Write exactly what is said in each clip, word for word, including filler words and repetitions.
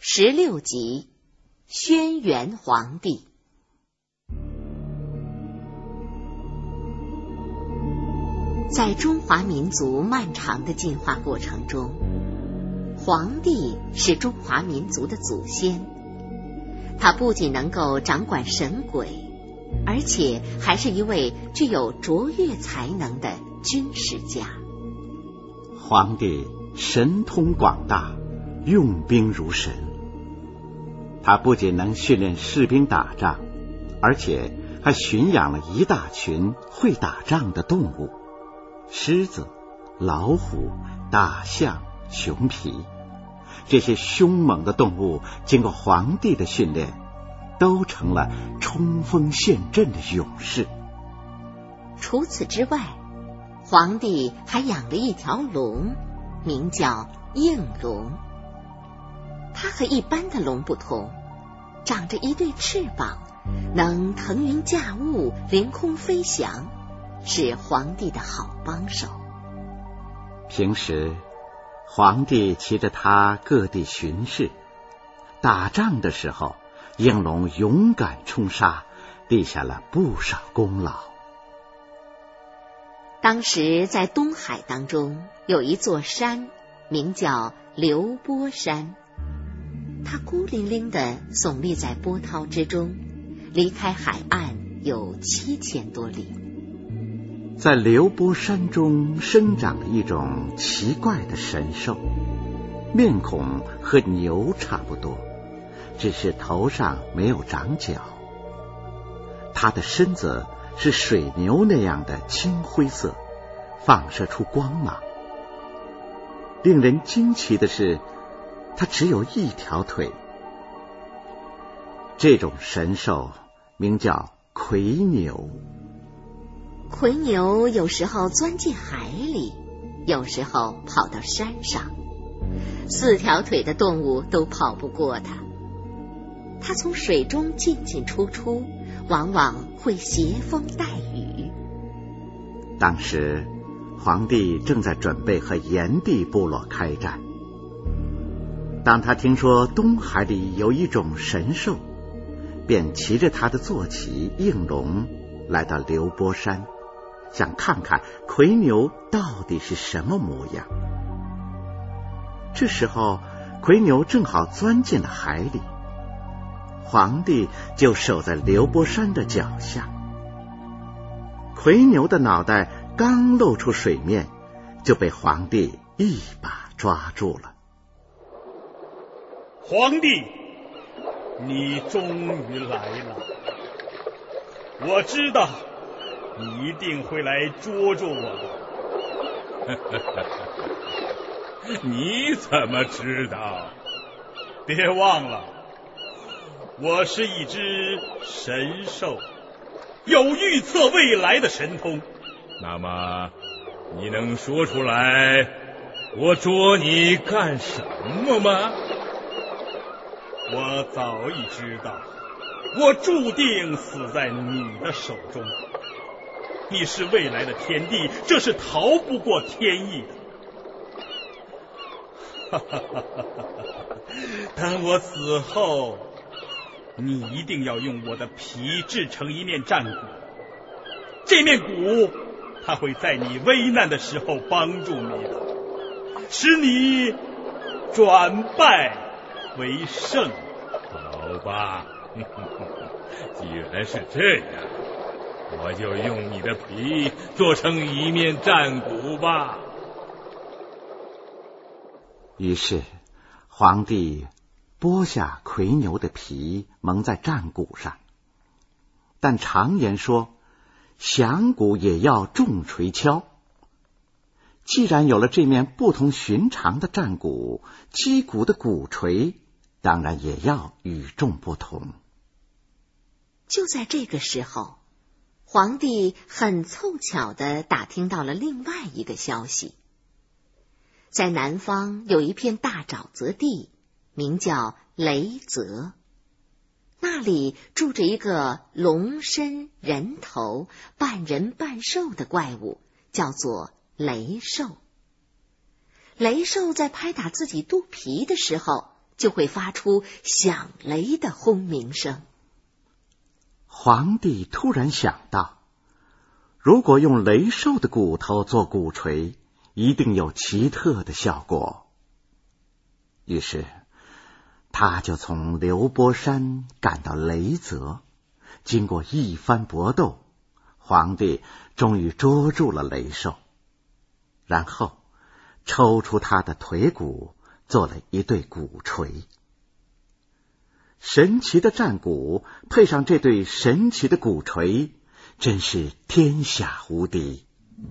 十六集，轩辕皇帝。在中华民族漫长的进化过程中，皇帝是中华民族的祖先，他不仅能够掌管神鬼，而且还是一位具有卓越才能的军事家。 皇帝神通广大，用兵如神。他不仅能训练士兵打仗，而且还驯养了一大群会打仗的动物，狮子、老虎、大象、熊皮。这些凶猛的动物经过皇帝的训练，都成了冲锋陷阵的勇士。 除此之外，皇帝还养了一条龙，名叫应龙。它和一般的龙不同，长着一对翅膀，能腾云驾雾，凌空飞翔，是皇帝的好帮手。 平时皇帝骑着它各地巡视，打仗的时候，应龙勇敢冲杀，立下了不少功劳。 当时在东海当中有一座山，名叫流波山，它孤零零地耸立在波涛之中，离开海岸有七千多里。 在流波山中生长了一种奇怪的神兽，面孔和牛差不多，只是头上没有长角。它的身子是水牛那样的青灰色，放射出光芒。令人惊奇的是，它只有一条腿。这种神兽名叫夔牛。 夔牛有时候钻进海里，有时候跑到山上，四条腿的动物都跑不过它。它从水中进进出出，往往会携风带雨。 当时皇帝正在准备和炎帝部落开战，当他听说东海里有一种神兽，便骑着他的坐骑应龙来到流波山，想看看夔牛到底是什么模样。这时候夔牛正好钻进了海里，皇帝就守在流波山的脚下。夔牛的脑袋刚露出水面，就被皇帝一把抓住了。 皇帝，你终于来了，我知道你一定会来捉住我的。你怎么知道？别忘了，我是一只神兽，有预测未来的神通。那么你能说出来我捉你干什么吗？我早已知道，我注定死在你的手中。你是未来的天帝，这是逃不过天意的。当我死后，你一定要用我的皮制成一面战鼓，这面鼓它会在你危难的时候帮助你的，使你转败为胜。好吧，既然是这样，我就用你的皮做成一面战鼓吧。 于是皇帝剥下夔牛的皮蒙在战鼓上，但常言说响鼓也要重锤敲。既然有了这面不同寻常的战鼓，击鼓的鼓槌当然也要与众不同。 就在这个时候，皇帝很凑巧地打听到了另外一个消息。在南方有一片大沼泽地，名叫雷泽，那里住着一个龙身人头、半人半兽的怪物，叫做雷兽。雷兽在拍打自己肚皮的时候， 就会发出响雷的轰鸣声。 皇帝突然想到，如果用雷兽的骨头做鼓槌，一定有奇特的效果。于是他就从流波山赶到雷泽，经过一番搏斗，皇帝终于捉住了雷兽，然后抽出他的腿骨，做了一对鼓槌。神奇的战鼓配上这对神奇的鼓槌，真是天下无敌。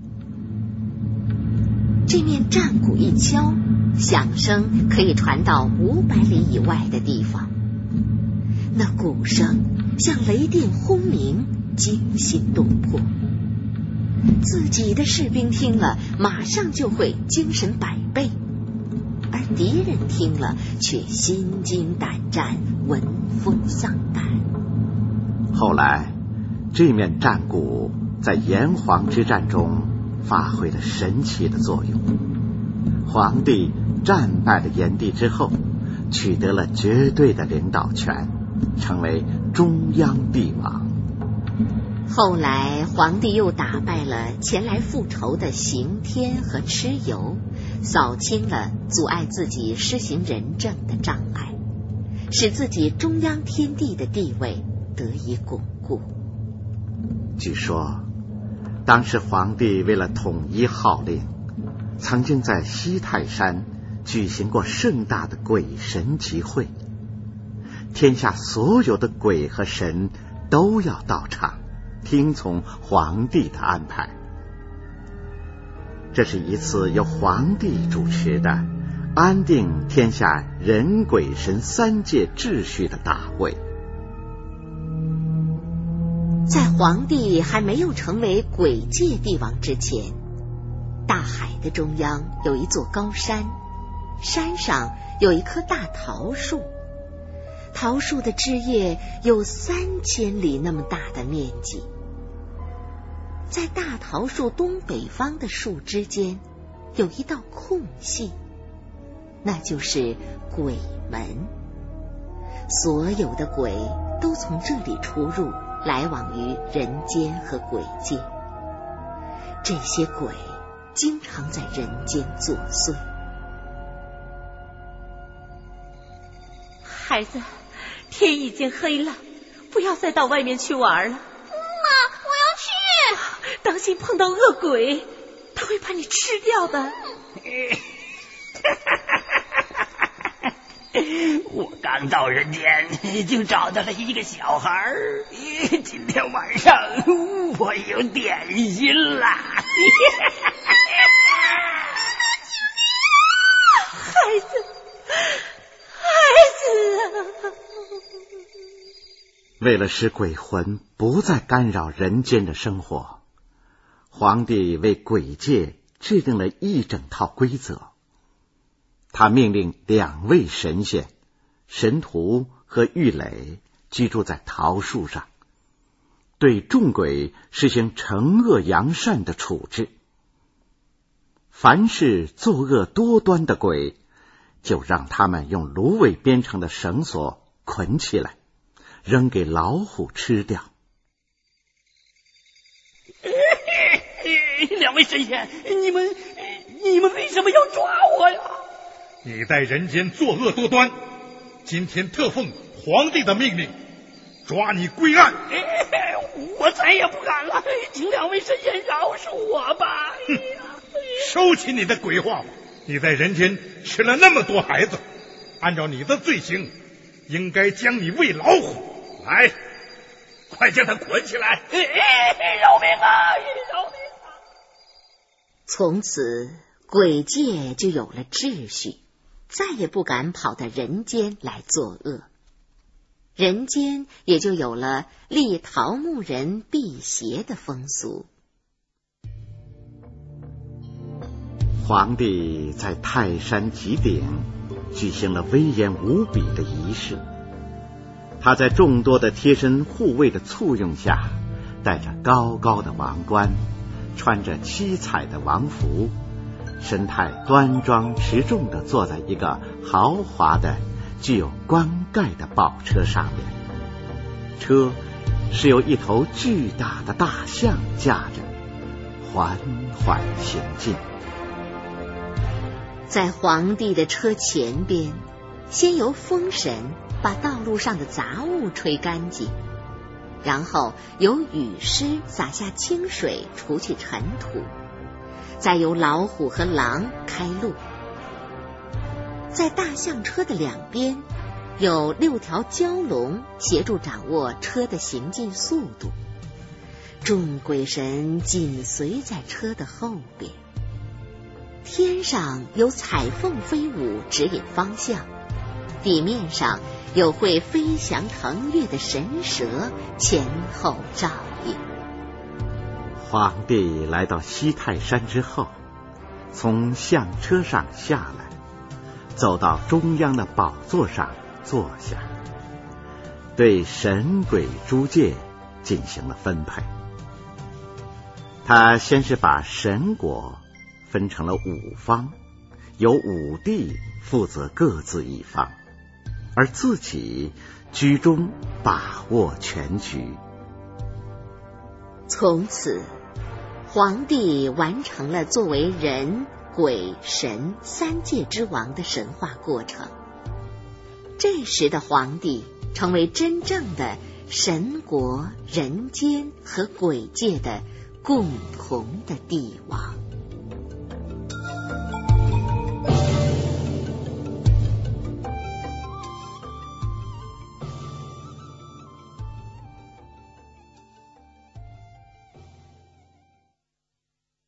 这面战鼓一敲，响声可以传到五百里以外的地方。那鼓声像雷电轰鸣，惊心动魄。自己的士兵听了，马上就会精神百倍，而敌人听了却心惊胆战，闻风丧胆。 后来这面战鼓在炎黄之战中发挥了神奇的作用。皇帝战败了炎帝之后，取得了绝对的领导权，成为中央帝王。 后来皇帝又打败了前来复仇的刑天和蚩尤，扫清了阻碍自己施行仁政的障碍，使自己中央天地的地位得以巩固。 据说当时皇帝为了统一号令，曾经在西泰山举行过盛大的鬼神集会，天下所有的鬼和神都要到场，听从皇帝的安排。这是一次由皇帝主持的安定天下人鬼神三界秩序的大会。 在皇帝还没有成为鬼界帝王之前，大海的中央有一座高山，山上有一棵大桃树，桃树的枝叶有三千里那么大的面积。在大桃树东北方的树枝间有一道空隙，那就是鬼门，所有的鬼都从这里出入，来往于人间和鬼界。这些鬼经常在人间作祟。 孩子，天已经黑了，不要再到外面去玩了。 妈，我要去。 当心碰到恶鬼，他会把你吃掉的。 我刚到人间就找到了一个小孩，今天晚上我有点心了。 孩子，孩子啊！ 为了使鬼魂不再干扰人间的生活，皇帝为鬼界制定了一整套规则。他命令两位神仙神荼和郁垒居住在桃树上，对众鬼实行惩恶扬善的处置。凡是作恶多端的鬼，就让他们用芦苇编成的绳索捆起来，扔给老虎吃掉。 两位神仙，你们你们为什么要抓我呀？ 你在人间作恶多端，今天特奉皇帝的命令，抓你归案。 我再也不敢了，请两位神仙饶恕我吧。 哼，收起你的鬼话吧！你在人间吃了那么多孩子，按照你的罪行，应该将你喂老虎。来，快将他捆起来！ 饶命啊！饶命啊！ 从此鬼界就有了秩序，再也不敢跑到人间来作恶，人间也就有了立桃木人辟邪的风俗。 皇帝在泰山极顶举行了威严无比的仪式，他在众多的贴身护卫的簇拥下，戴着高高的王冠，穿着七彩的王服，神态端庄持重地坐在一个豪华的具有棺盖的宝车上面，车是由一头巨大的大象驾着，缓缓行进。 在皇帝的车前边，先由风神把道路上的杂物吹干净，然后由雨师洒下清水除去尘土，再由老虎和狼开路。在大象车的两边有六条蛟龙协助掌握车的行进速度，众鬼神紧随在车的后边。天上有彩凤飞舞指引方向，地面上有会飞翔腾跃的神蛇前后照应。 皇帝来到西泰山之后，从象车上下来，走到中央的宝座上坐下，对神鬼诸界进行了分配。他先是把神国分成了五方，由五帝负责各自一方，而自己居中把握全局。 从此，皇帝完成了作为人、鬼、神三界之王的神话过程。这时的皇帝成为真正的神国、人间和鬼界的共同的帝王。